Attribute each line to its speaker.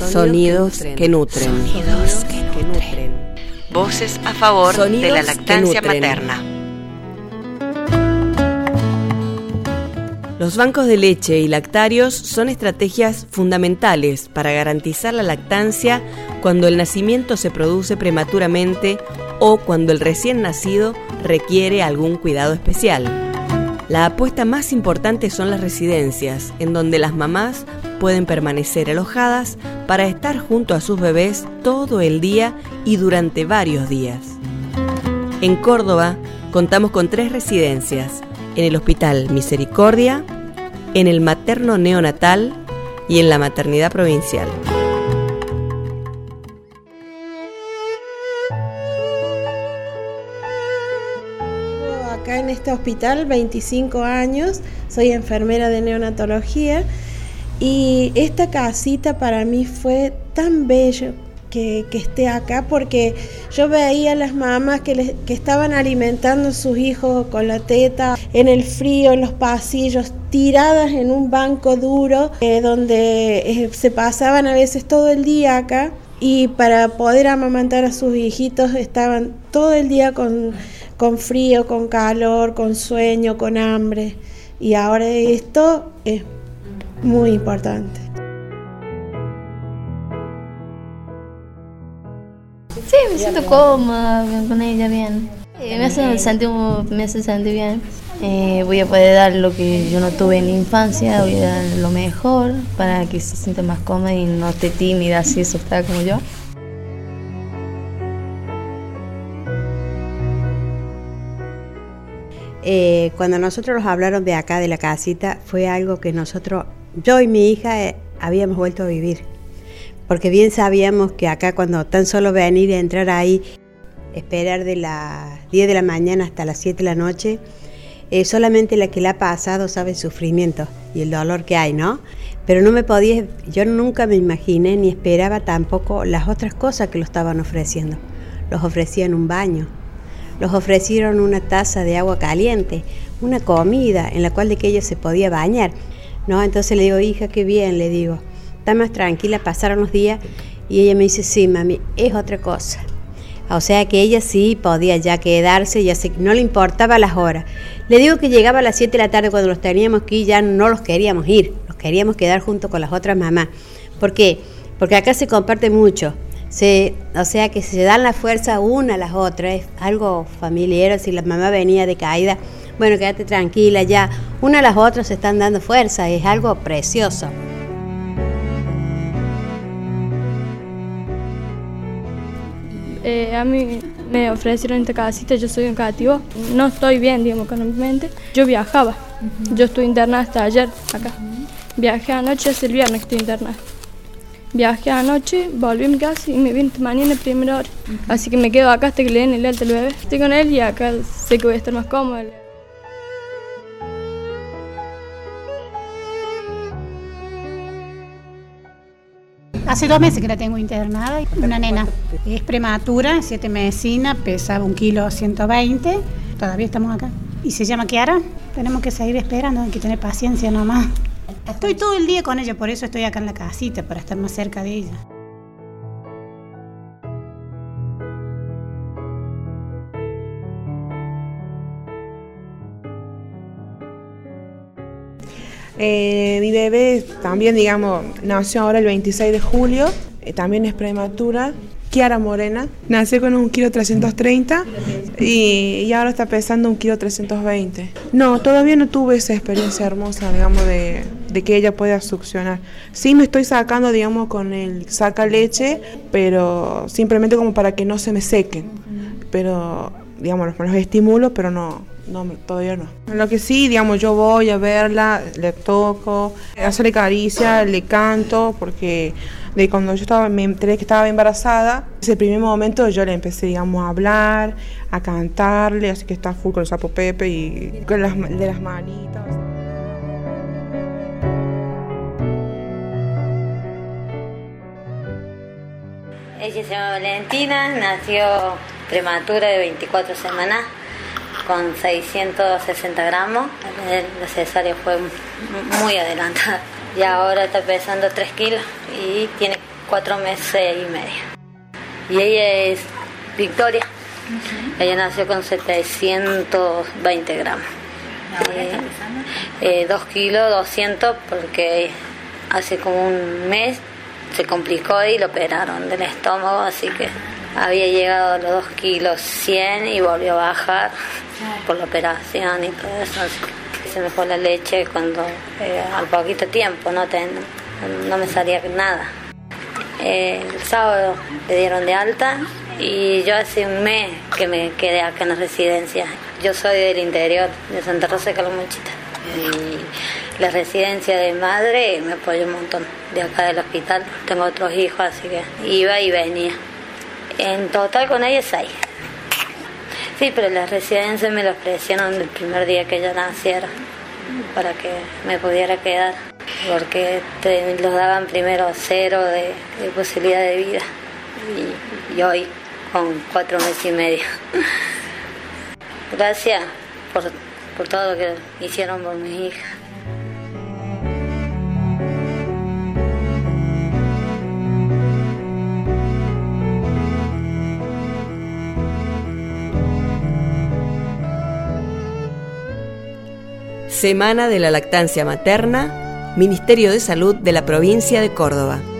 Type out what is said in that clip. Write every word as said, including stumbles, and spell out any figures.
Speaker 1: Sonidos que nutren. Sonidos que nutren.
Speaker 2: Voces a favor Sonidos de la lactancia materna.
Speaker 1: Los bancos de leche y lactarios son estrategias fundamentales para garantizar la lactancia cuando el nacimiento se produce prematuramente o cuando el recién nacido requiere algún cuidado especial. La apuesta más importante son las residencias, en donde las mamás pueden permanecer alojadas para estar junto a sus bebés todo el día y durante varios días. En Córdoba contamos con tres residencias: en el Hospital Misericordia, en el Materno Neonatal y en la Maternidad Provincial.
Speaker 3: Acá en este hospital, veinticinco años, soy enfermera de neonatología y esta casita para mí fue tan bello que, que esté acá, porque yo veía a las mamás que, les, que estaban alimentando a sus hijos con la teta en el frío, en los pasillos, tiradas en un banco duro, eh, donde eh, se pasaban a veces todo el día acá, y para poder amamantar a sus hijitos estaban todo el día con, con frío, con calor, con sueño, con hambre, y ahora esto es muy importante.
Speaker 4: Sí, me siento cómoda con ella, bien. Eh, me hace sentir, me hace sentir bien. Eh, voy a poder dar lo que yo no tuve en la infancia, voy a dar lo mejor para que se sienta más cómoda y no esté tímida, así asustada como yo.
Speaker 5: Eh, cuando nosotros nos hablaron de acá, de la casita, fue algo que nosotros, yo y mi hija, eh, habíamos vuelto a vivir. Porque bien sabíamos que acá, cuando tan solo venir y entrar ahí, esperar de las diez de la mañana hasta las siete de la noche, eh, solamente la que la ha pasado sabe el sufrimiento y el dolor que hay, ¿no? Pero no me podía, yo nunca me imaginé ni esperaba tampoco las otras cosas que lo estaban ofreciendo. Los ofrecían un baño, los ofrecieron una taza de agua caliente, una comida en la cual de que ella se podía bañar, ¿no? Entonces le digo, hija, qué bien, le digo. Está más tranquila, pasaron los días y ella me dice, sí, mami, es otra cosa. O sea que ella sí podía ya quedarse, ya se, no le importaba las horas. Le digo que llegaba a las siete de la tarde cuando los teníamos que ir, ya no los queríamos ir, los queríamos quedar junto con las otras mamás. ¿Por qué? Porque acá se comparte mucho, se, o sea que se dan la fuerza una a las otras, es algo familiar. Si la mamá venía de caída, bueno, quédate tranquila ya, una a las otras se están dando fuerza, es algo precioso.
Speaker 6: Eh, a mí me ofrecieron esta casita, yo soy educativo, no estoy bien, digamos, económicamente. Yo viajaba, uh-huh. Yo estuve internada hasta ayer acá. Uh-huh. Viajé anoche, hace el viernes que estoy internada. Viajé anoche, volví a mi casa y me vine mañana a primera hora. Uh-huh. Así que me quedo acá hasta que le den el alta al bebé. Estoy con él y acá sé que voy a estar más cómoda.
Speaker 7: Hace dos meses que la tengo internada, una nena. Es prematura, siete medicinas, pesaba un kilo ciento veinte, todavía estamos acá. Y se llama Kiara, tenemos que seguir esperando, hay que tener paciencia nomás. Estoy todo el día con ella, por eso estoy acá en la casita, para estar más cerca de ella.
Speaker 8: Eh, mi bebé también, digamos, nació ahora el veintiséis de julio, eh, también es prematura, Kiara Morena, nació con un kilo trescientos treinta y, y ahora está pesando un kilo trescientos veinte. No, todavía no tuve esa experiencia hermosa, digamos, de, de que ella pueda succionar. Sí me estoy sacando, digamos, con el saca leche, pero simplemente como para que no se me sequen, pero, digamos, los, los estimulo, pero no... No, todavía no. Lo que sí, digamos, yo voy a verla, le toco, hacerle caricia, le canto, porque de cuando yo estaba, me enteré que estaba embarazada, ese primer momento yo le empecé, digamos, a hablar, a cantarle, así que está full con el sapo Pepe y con las, de las manitas.
Speaker 9: Ella se llama Valentina, nació prematura de veinticuatro semanas. Con seiscientos sesenta gramos, la cesárea fue muy adelantada y ahora está pesando tres kilos y tiene cuatro meses y medio. Y ella es Victoria. Uh-huh. Ella nació con setecientos veinte gramos. ¿Ahora está pesando? Eh, dos kilos doscientos porque hace como un mes se complicó y lo operaron del estómago, así que había llegado a los dos kilos cien y volvió a bajar por la operación y todo eso. Así que se me fue la leche cuando eh, al poquito tiempo no, ten, no me salía nada. Eh, el sábado le dieron de alta y yo hace un mes que me quedé acá en la residencia. Yo soy del interior, de Santa Rosa de Calamuchita. Y la residencia de madre me apoyó un montón. De acá del hospital tengo otros hijos, así que iba y venía. En total con ella seis. Sí, pero la residencia me lo ofrecieron el primer día que ella naciera para que me pudiera quedar, porque te, los daban primero cero de, de posibilidad de vida y, y hoy con cuatro meses y medio. Gracias por, por todo lo que hicieron por mi hija.
Speaker 1: Semana de la Lactancia Materna, Ministerio de Salud de la Provincia de Córdoba.